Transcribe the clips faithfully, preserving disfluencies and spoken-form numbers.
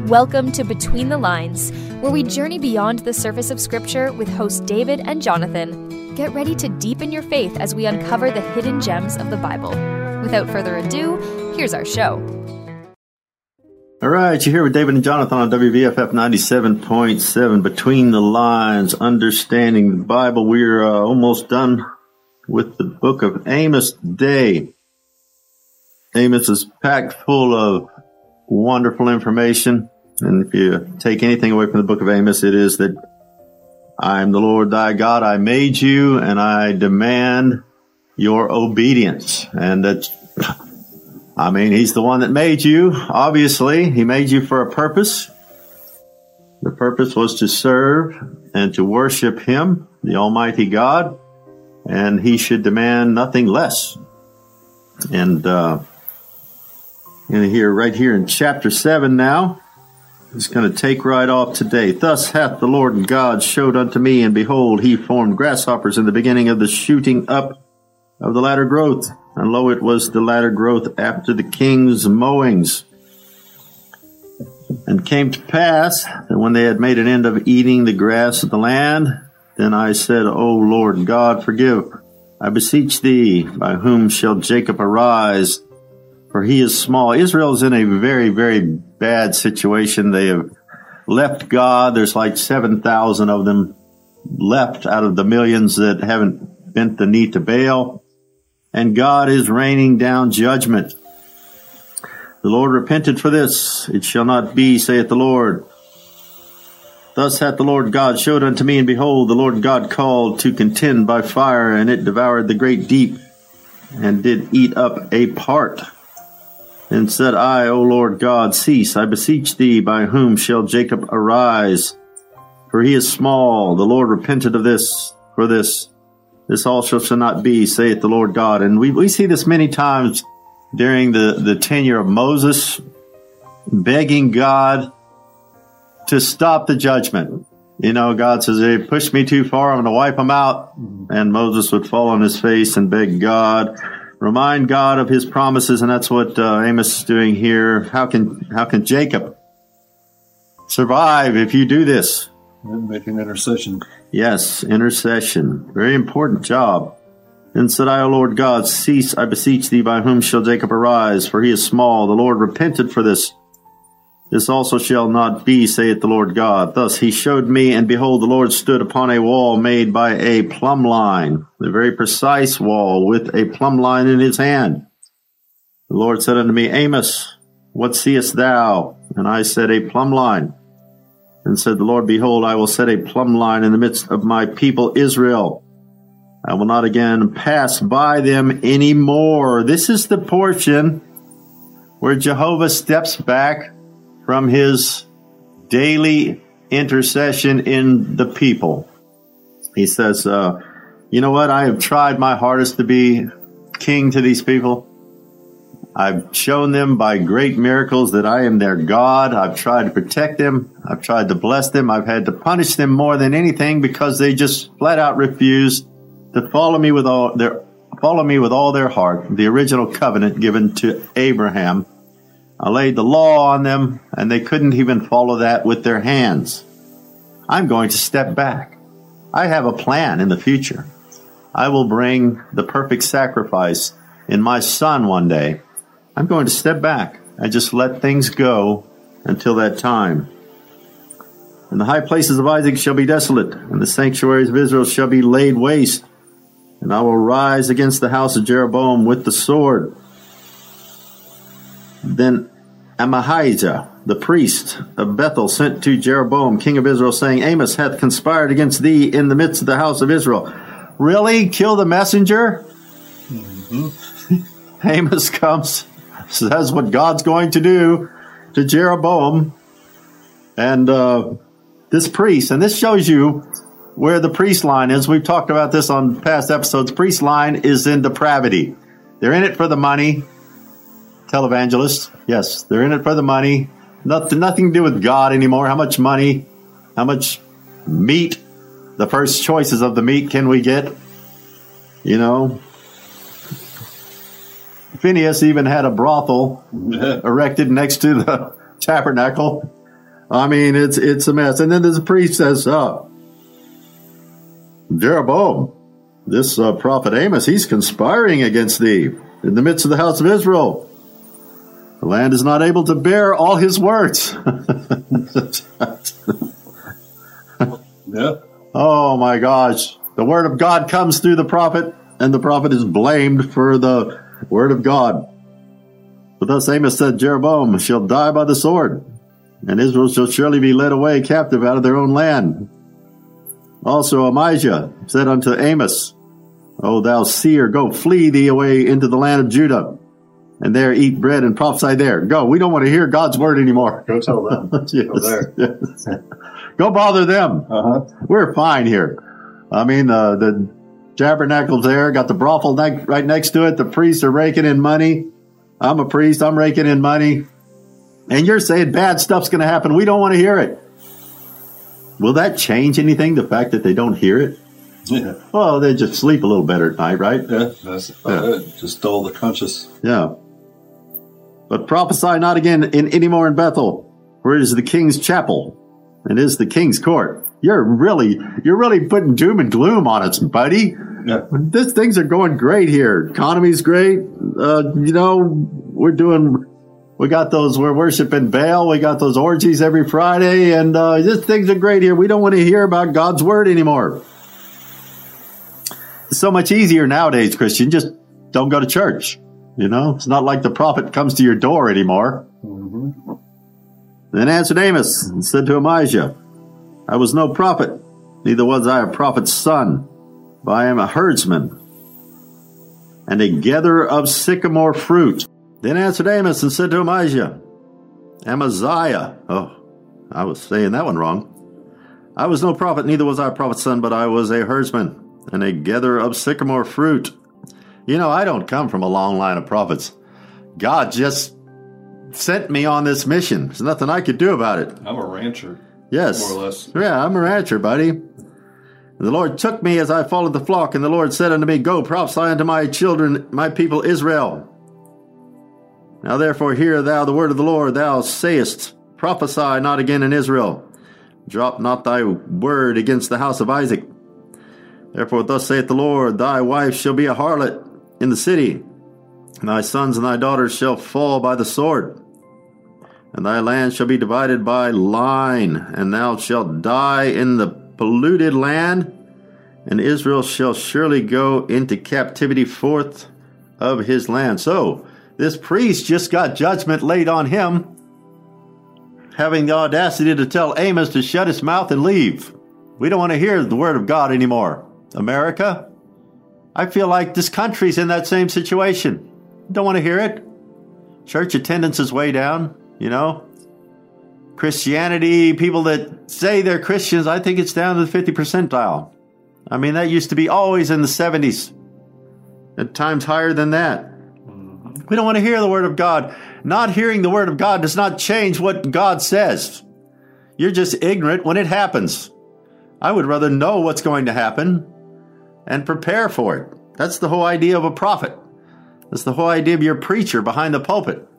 Welcome to Between the Lines, where we journey beyond the surface of Scripture with hosts David and Jonathan. Get ready to deepen your faith as we uncover the hidden gems of the Bible. Without further ado, here's our show. All right, you're here with David and Jonathan on W V F F ninety-seven point seven, Between the Lines, Understanding the Bible. We're uh, almost done with the book of Amos today. Amos is packed full of wonderful information. And if you take anything away from the book of Amos, it is that I am the Lord thy God. I made you, and I demand your obedience. And that's, I mean, he's the one that made you. Obviously, he made you for a purpose. The purpose was to serve and to worship him, the Almighty God, and he should demand nothing less. And uh, in here, right here in chapter seven now, it's going to take right off today. Thus hath the Lord God showed unto me, and behold, he formed grasshoppers in the beginning of the shooting up of the latter growth. And lo, it was the latter growth after the king's mowings. And came to pass that when they had made an end of eating the grass of the land, then I said, O Lord God, forgive, I beseech thee, by whom shall Jacob arise? For he is small. Israel is in a very, very bad situation. They have left God. There's like seven thousand of them left out of the millions that haven't bent the knee to Baal. And God is raining down judgment. The Lord repented for this. It shall not be, saith the Lord. Thus hath the Lord God showed unto me, and behold, the Lord God called to contend by fire, and it devoured the great deep, and did eat up a part. And said I, O Lord God, cease, I beseech thee, by whom shall Jacob arise? For he is small. The Lord repented of this, for this. This also shall not be, saith the Lord God. And we, we see this many times during the, the tenure of Moses, begging God to stop the judgment. You know, God says, they pushed me too far, I'm going to wipe them out. And Moses would fall on his face and beg God. Remind God of his promises, and that's what uh, Amos is doing here. How can how can Jacob survive if you do this? And making intercession. Yes, intercession. Very important job. Then said I, O Lord God, cease, I beseech thee, by whom shall Jacob arise? For he is small. The Lord repented for this. This also shall not be, saith the Lord God. Thus he showed me, and behold, the Lord stood upon a wall made by a plumb line, a very precise wall, with a plumb line in his hand. The Lord said unto me, Amos, what seest thou? And I said, a plumb line. And said the Lord, behold, I will set a plumb line in the midst of my people Israel. I will not again pass by them any more. This is the portion where Jehovah steps back from his daily intercession in the people. He says, uh, you know what? I have tried my hardest to be king to these people. I've shown them by great miracles that I am their God. I've tried to protect them. I've tried to bless them. I've had to punish them more than anything because they just flat out refused to follow me with all their, follow me with all their heart. The original covenant given to Abraham. I laid the law on them, and they couldn't even follow that with their hands. I'm going to step back. I have a plan in the future. I will bring the perfect sacrifice in my son one day. I'm going to step back and just let things go until that time. And the high places of Isaac shall be desolate, and the sanctuaries of Israel shall be laid waste. And I will rise against the house of Jeroboam with the sword. Then Amahijah, the priest of Bethel, sent to Jeroboam, king of Israel, saying, Amos hath conspired against thee in the midst of the house of Israel. Really? Kill the messenger? Mm-hmm. Amos comes, says what God's going to do to Jeroboam. And uh, this priest, and this shows you where the priest line is. We've talked about this on past episodes. Priest line is in depravity. They're in it for the money. Televangelists, yes, they're in it for the money. Nothing, nothing to do with God anymore. How much money, how much meat, the first choices of the meat can we get? You know, Phineas even had a brothel erected next to the tabernacle. I mean, it's it's a mess. And then the priest says, uh, Jeroboam, this uh, prophet Amos, he's conspiring against thee in the midst of the house of Israel. The land is not able to bear all his words. Yeah. Oh my gosh. The word of God comes through the prophet, and the prophet is blamed for the word of God. But thus Amos said, Jeroboam shall die by the sword, and Israel shall surely be led away captive out of their own land. Also Ahijah said unto Amos, O thou seer, go flee thee away into the land of Judah, and there eat bread and prophesy there. Go. We don't want to hear God's word anymore. Go tell them. Yes, Go there. yes. Go bother them. Uh-huh. We're fine here. I mean, uh, the tabernacle's there, got the brothel ne- right next to it. The priests are raking in money. I'm a priest. I'm raking in money. And you're saying bad stuff's going to happen. We don't want to hear it. Will that change anything, the fact that they don't hear it? Yeah. Well, they just sleep a little better at night, right? Yeah, that's about Yeah. it. Just dull the conscience. Yeah. But prophesy not again in any more in Bethel, for it is the king's chapel, and is the king's court. You're really, you're really putting doom and gloom on us, buddy. Yeah. This things are going great here. Economy's great. Uh, you know, we're doing. We got those. We're worshiping Baal. We got those orgies every Friday, and uh, this things are great here. We don't want to hear about God's word anymore. It's so much easier nowadays, Christian. Just don't go to church. You know, it's not like the prophet comes to your door anymore. Mm-hmm. Then answered Amos and said to Ahijah, I was no prophet, neither was I a prophet's son, but I am a herdsman and a gatherer of sycamore fruit. Then answered Amos and said to Ahijah, Amaziah, oh, I was saying that one wrong. I was no prophet, neither was I a prophet's son, but I was a herdsman and a gatherer of sycamore fruit. You know, I don't come from a long line of prophets. God just sent me on this mission. There's nothing I could do about it. I'm a rancher. Yes. More or less. Yeah, I'm a rancher, buddy. And the Lord took me as I followed the flock, and the Lord said unto me, Go, prophesy unto my children, my people Israel. Now therefore hear thou the word of the Lord. Thou sayest, Prophesy not again in Israel. Drop not thy word against the house of Isaac. Therefore thus saith the Lord, Thy wife shall be a harlot in the city, and thy sons and thy daughters shall fall by the sword. And thy land shall be divided by line, and thou shalt die in the polluted land, and Israel shall surely go into captivity forth of his land. So, this priest just got judgment laid on him, having the audacity to tell Amos to shut his mouth and leave. We don't want to hear the word of God anymore. America, I feel like this country's in that same situation. Don't want to hear it. Church attendance is way down, you know. Christianity, people that say they're Christians, I think it's down to the fifty percentile. I mean, that used to be always in the seventies. At times higher than that. We don't want to hear the word of God. Not hearing the word of God does not change what God says. You're just ignorant when it happens. I would rather know what's going to happen and prepare for it. That's the whole idea of a prophet. That's the whole idea of your preacher behind the pulpit.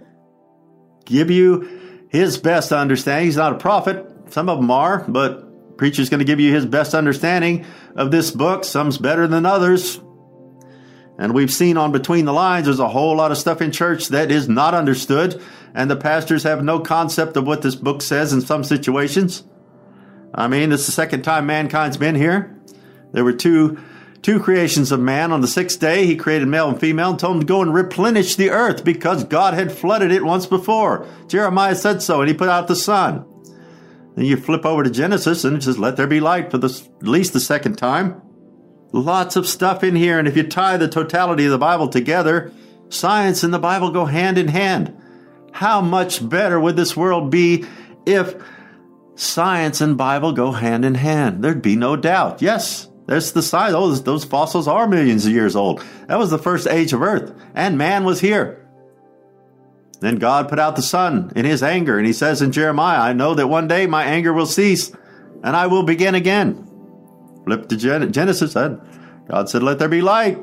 Give you his best understanding. He's not a prophet. Some of them are, but preacher's going to give you his best understanding of this book. Some's better than others. And we've seen on Between the Lines, there's a whole lot of stuff in church that is not understood, and the pastors have no concept of what this book says in some situations. I mean, this is the second time mankind's been here. There were two two creations of man. On the sixth day, he created male and female and told them to go and replenish the earth because God had flooded it once before. Jeremiah said so, and he put out the sun. Then you flip over to Genesis, and it says, let there be light for this, at least the second time. Lots of stuff in here, and if you tie the totality of the Bible together, science and the Bible go hand in hand. How much better would this world be if science and Bible go hand in hand? There'd be no doubt. Yes, there's the science. Those, those fossils are millions of years old. That was the first age of earth, and man was here. Then God put out the sun in his anger, and he says in Jeremiah, I know that one day my anger will cease, and I will begin again. Flip to Gen- Genesis, God said, let there be light.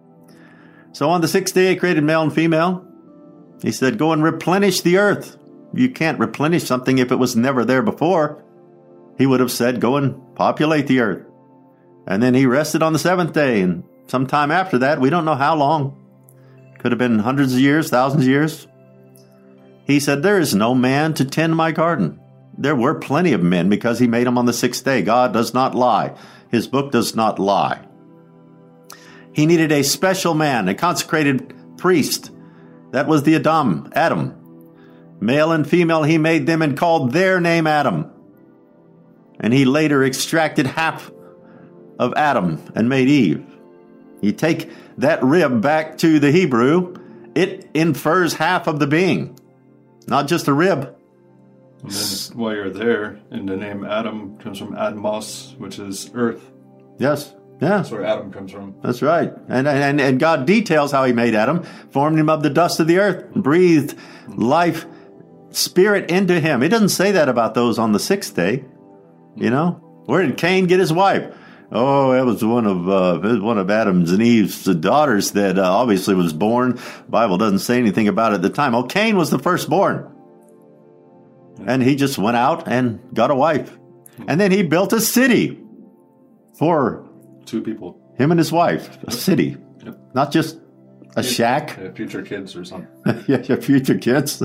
So on the sixth day, he created male and female. He said, go and replenish the earth. you can't replenish something if it was never there before. He would have said, go and populate the earth. And then he rested on the seventh day. And sometime after that, we don't know how long. Could have been hundreds of years, thousands of years. He said, there is no man to tend my garden. There were plenty of men because he made them on the sixth day. God does not lie. His book does not lie. He needed a special man, a consecrated priest. That was the Adam, Adam. Male and female, he made them and called their name Adam. And he later extracted half of Adam and made Eve. You take that rib back to the Hebrew, it infers half of the being, not just a rib. And then while you're there, and the name Adam comes from Admos, which is earth. Yes, yeah. That's where Adam comes from. That's right. And, and, and God details how he made Adam, formed him of the dust of the earth, breathed life, spirit into him. He doesn't say that about those on the sixth day. You know, where did Cain get his wife? Oh, it was one of uh, it was one of Adam's and Eve's daughters that uh, obviously was born. The Bible doesn't say anything about it at the time. Oh, Cain was the firstborn. And he just went out and got a wife. And then he built a city for two people. Him and his wife. A city. Yep. Not just a shack. Yeah, future kids or something. Yeah, your future kids.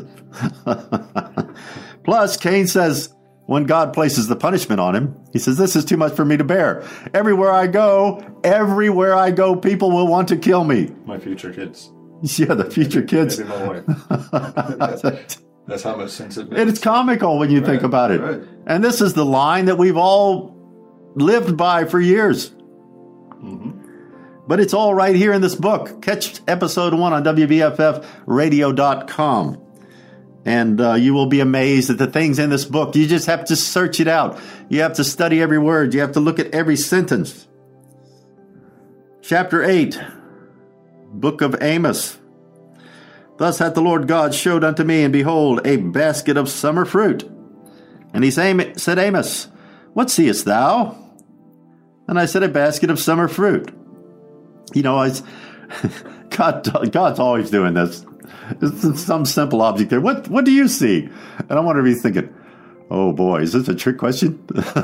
Plus, Cain says, when God places the punishment on him, he says, this is too much for me to bear. Everywhere I go, everywhere I go, people will want to kill me. My future kids. Yeah, the future kids. Maybe my wife. that's, that's how much sense it makes. It's comical when you Right, think about it. right. And this is the line that we've all lived by for years. Mm-hmm. But it's all right here in this book. Catch episode one on W B F F radio dot com. And uh, you will be amazed at the things in this book. You just have to search it out. You have to study every word. You have to look at every sentence. Chapter eight, book of Amos. Thus hath the Lord God showed unto me, and behold, a basket of summer fruit. And he said, Amos, what seest thou? And I said, a basket of summer fruit. You know, I, God, God's always doing this. It's some simple object there. What what do you see? And I wonder if he's thinking, oh boy, is this a trick question?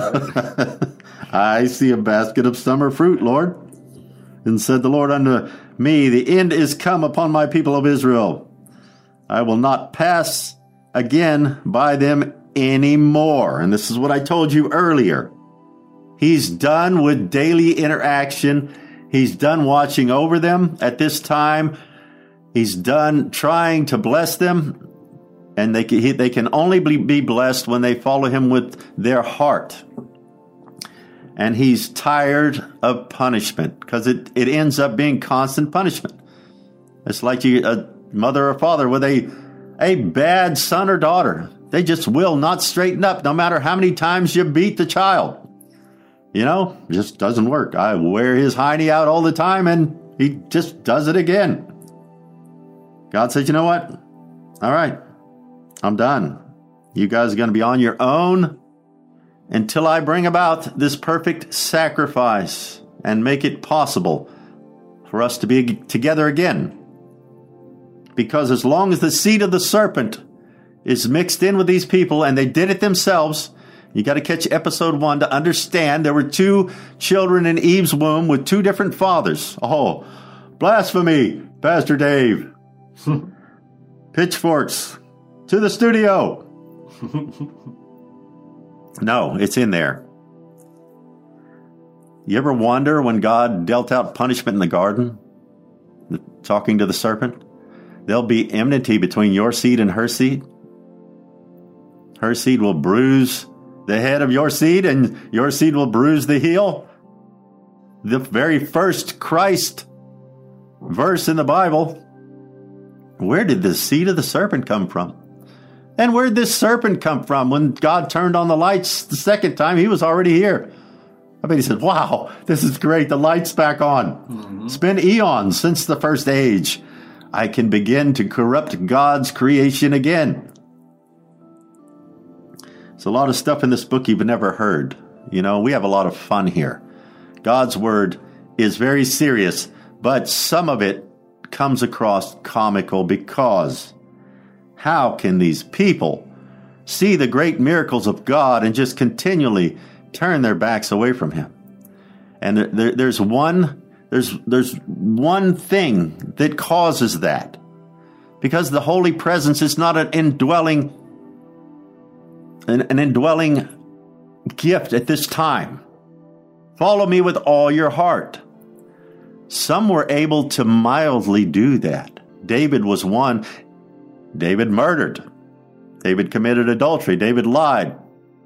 I see a basket of summer fruit, Lord. And said the Lord unto me, the end is come upon my people of Israel. I will not pass again by them anymore. And this is what I told you earlier. He's done with daily interaction. He's done watching over them at this time. He's done trying to bless them, and they can, he, they can only be blessed when they follow him with their heart. And he's tired of punishment because it, it ends up being constant punishment. It's like you, a mother or father with a, a bad son or daughter. They just will not straighten up no matter how many times you beat the child. You know, just doesn't work. I wear his hiney out all the time, and he just does it again. God says, you know what? All right, I'm done. You guys are going to be on your own until I bring about this perfect sacrifice and make it possible for us to be together again. Because as long as the seed of the serpent is mixed in with these people, and they did it themselves, you got to catch episode one to understand there were two children in Eve's womb with two different fathers. Oh, blasphemy, Pastor Dave. Pitchforks to the studio. No, it's in there. You ever wonder when God dealt out punishment in the garden, talking to the serpent? There'll be enmity between your seed and her seed. Her seed will bruise the head of your seed, and your seed will bruise the heel. The very first Christ verse in the Bible. Where did the seed of the serpent come from? And where did this serpent come from? When God turned on the lights the second time, he was already here. I mean, he said, wow, this is great. The light's back on. Mm-hmm. It's been eons since the first age. I can begin to corrupt God's creation again. There's a lot of stuff in this book you've never heard. You know, we have a lot of fun here. God's word is very serious, but some of it comes across comical because how can these people see the great miracles of God and just continually turn their backs away from him. And there, there, there's one there's there's one thing that causes that. Because the holy presence is not an indwelling an, an indwelling gift at this time. Follow me with all your heart. Some were able to mildly do that. David was one. David murdered. David committed adultery. David lied.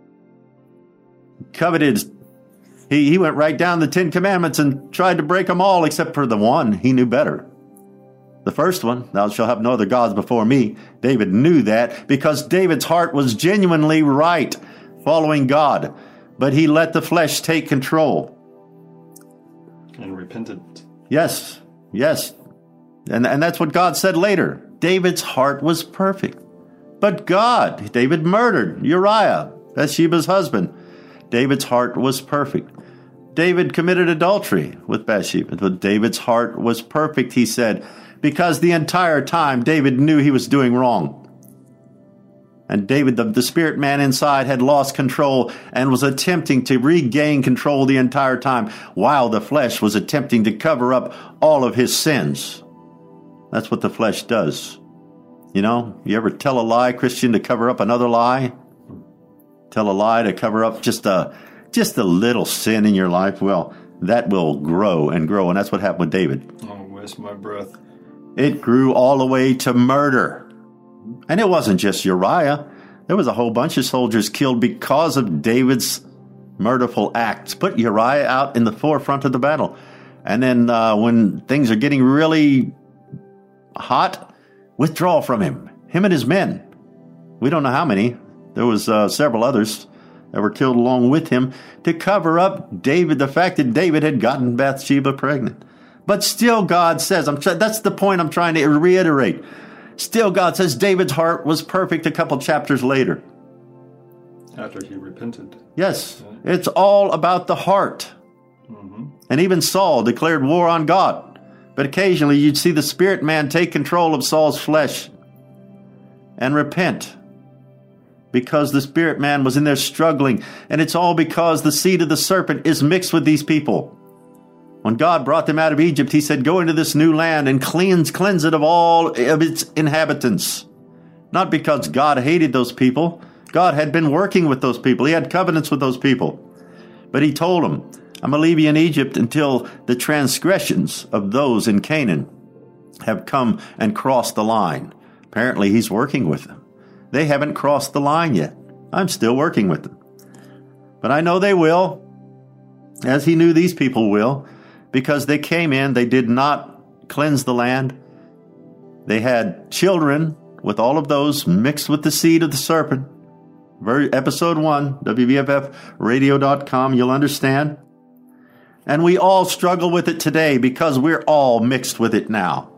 Coveted. He, he went right down the Ten Commandments and tried to break them all except for the one he knew better. The first one, thou shalt have no other gods before me. David knew that because David's heart was genuinely right, following God. But he let the flesh take control. And repented. Yes, yes. And, and that's what God said later. David's heart was perfect. But God, David murdered Uriah, Bathsheba's husband. David's heart was perfect. David committed adultery with Bathsheba, but David's heart was perfect, he said, because the entire time David knew he was doing wrong. And David, the, the spirit man inside, had lost control and was attempting to regain control the entire time, while the flesh was attempting to cover up all of his sins. That's what the flesh does. You know, you ever tell a lie, Christian, to cover up another lie? Tell a lie to cover up just a, just a little sin in your life? Well, that will grow and grow, and that's what happened with David. Oh, waste my breath. It grew all the way to murder. And it wasn't just Uriah. There was a whole bunch of soldiers killed because of David's murderful acts. Put Uriah out in the forefront of the battle. And then uh, when things are getting really hot, withdraw from him, him and his men. We don't know how many. There was uh, several others that were killed along with him to cover up David, the fact that David had gotten Bathsheba pregnant. But still God says, I'm try- that's the point I'm trying to reiterate. Still God says David's heart was perfect a couple chapters later. After he repented. Yes, it's all about the heart. Mm-hmm. And even Saul declared war on God. But occasionally you'd see the spirit man take control of Saul's flesh and repent, because the spirit man was in there struggling. And it's all because the seed of the serpent is mixed with these people. When God brought them out of Egypt, he said, go into this new land and cleanse, cleanse it of all of its inhabitants. Not because God hated those people. God had been working with those people. He had covenants with those people. But he told them, I'm going to leave you in Egypt until the transgressions of those in Canaan have come and crossed the line. Apparently, he's working with them. They haven't crossed the line yet. I'm still working with them. But I know they will, as he knew these people will, because they came in, they did not cleanse the land. They had children with all of those mixed with the seed of the serpent. Episode one, W V F F radio dot com, you'll understand. And we all struggle with it today because we're all mixed with it now.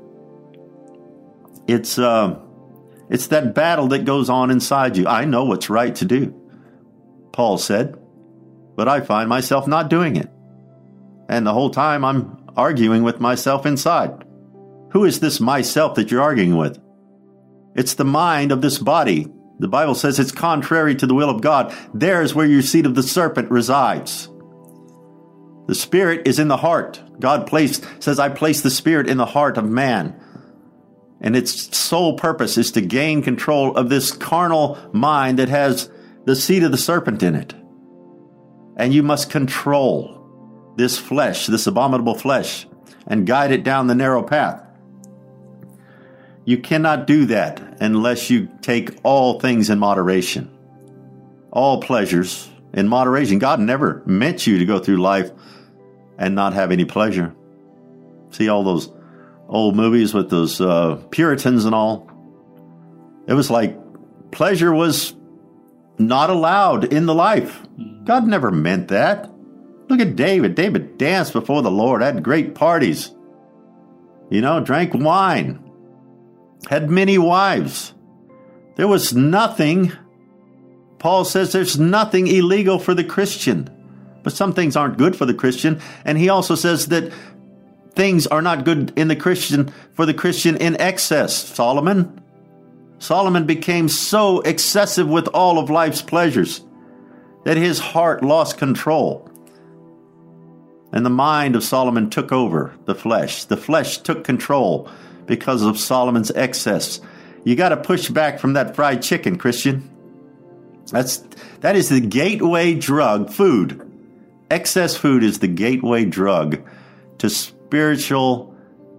It's uh, it's that battle that goes on inside you. I know what's right to do, Paul said, but I find myself not doing it. And the whole time I'm arguing with myself inside. Who is this myself that you're arguing with? It's the mind of this body. The Bible says it's contrary to the will of God. There's where your seed of the serpent resides. The spirit is in the heart. God placed, says, I place the spirit in the heart of man. And its sole purpose is to gain control of this carnal mind that has the seed of the serpent in it. And you must control this flesh, this abominable flesh, and guide it down the narrow path. You cannot do that unless you take all things in moderation. All pleasures in moderation. God never meant you to go through life and not have any pleasure. See all those old movies with those uh, Puritans and all? It was like pleasure was not allowed in the life. God never meant that. Look at David. David danced before the Lord, had great parties. You know, drank wine, had many wives. There was nothing, Paul says there's nothing illegal for the Christian. But some things aren't good for the Christian. And he also says that things are not good in the Christian for the Christian in excess. Solomon, Solomon became so excessive with all of life's pleasures that his heart lost control. And the mind of Solomon took over the flesh. The flesh took control because of Solomon's excess. You got to push back from that fried chicken, Christian. That's that is the gateway drug, food. Excess food is the gateway drug to spiritual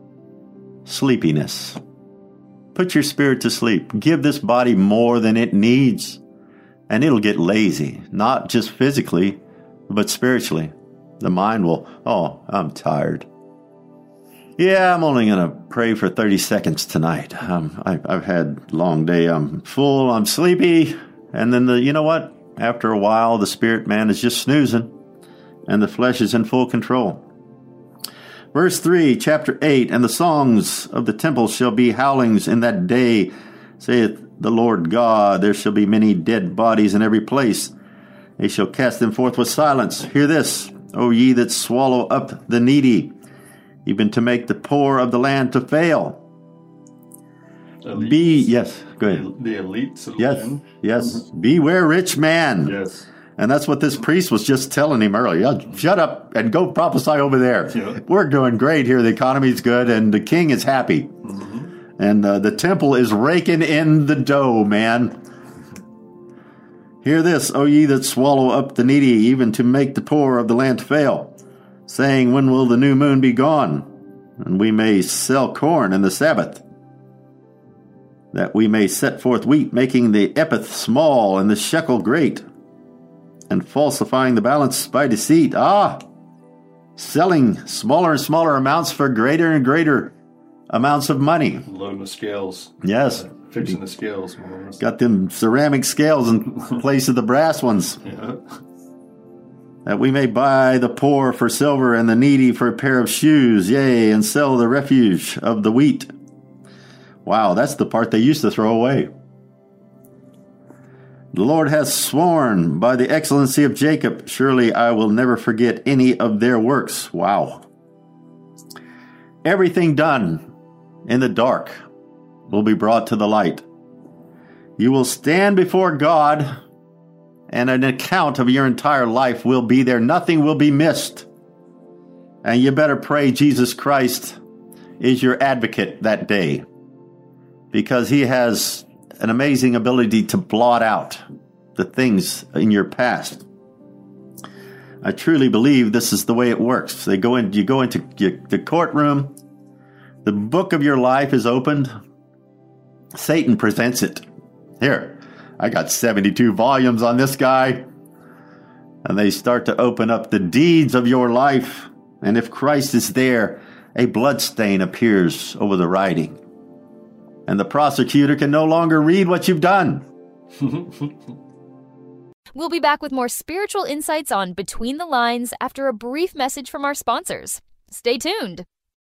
sleepiness. Put your spirit to sleep. Give this body more than it needs, and it'll get lazy, not just physically, but spiritually. The mind will, oh, I'm tired. Yeah, I'm only going to pray for thirty seconds tonight. Um, I, I've had a long day. I'm full. I'm sleepy. And then, the, you know what? After a while, the spirit man is just snoozing, and the flesh is in full control. Verse three, chapter eight, and the songs of the temple shall be howlings in that day, saith the Lord God. There shall be many dead bodies in every place. They shall cast them forth with silence. Hear this, O ye that swallow up the needy, even to make the poor of the land to fail. Elites. Be, yes, go ahead. The elites. Of Yes, land. yes. Beware, rich man. Yes. And that's what this priest was just telling him earlier. Shut up and go prophesy over there. Yeah. We're doing great here. The economy's good, and the king is happy. Mm-hmm. And uh, the temple is raking in the dough, man. Hear this, O ye that swallow up the needy, even to make the poor of the land fail, saying, when will the new moon be gone? And we may sell corn in the Sabbath, that we may set forth wheat, making the epith small and the shekel great, and falsifying the balance by deceit. Ah, selling smaller and smaller amounts for greater and greater amounts of money. Loading the scales. Yes. Uh, fixing the scales. More or less. Got them ceramic scales in place of the brass ones. Yeah. That we may buy the poor for silver and the needy for a pair of shoes, yea, and sell the refuge of the wheat. Wow, that's the part they used to throw away. The Lord hath sworn by the excellency of Jacob, surely I will never forget any of their works. Wow. Everything done in the dark will be brought to the light. You will stand before God, and an account of your entire life will be there. Nothing will be missed. And you better pray Jesus Christ is your advocate that day, because he has an amazing ability to blot out the things in your past. I truly believe this is the way it works. They go in, you go into the courtroom, the book of your life is opened, Satan presents it. Here, I got seventy-two volumes on this guy. And they start to open up the deeds of your life. And if Christ is there, a blood stain appears over the writing. And the prosecutor can no longer read what you've done. We'll be back with more spiritual insights on Between the Lines after a brief message from our sponsors. Stay tuned.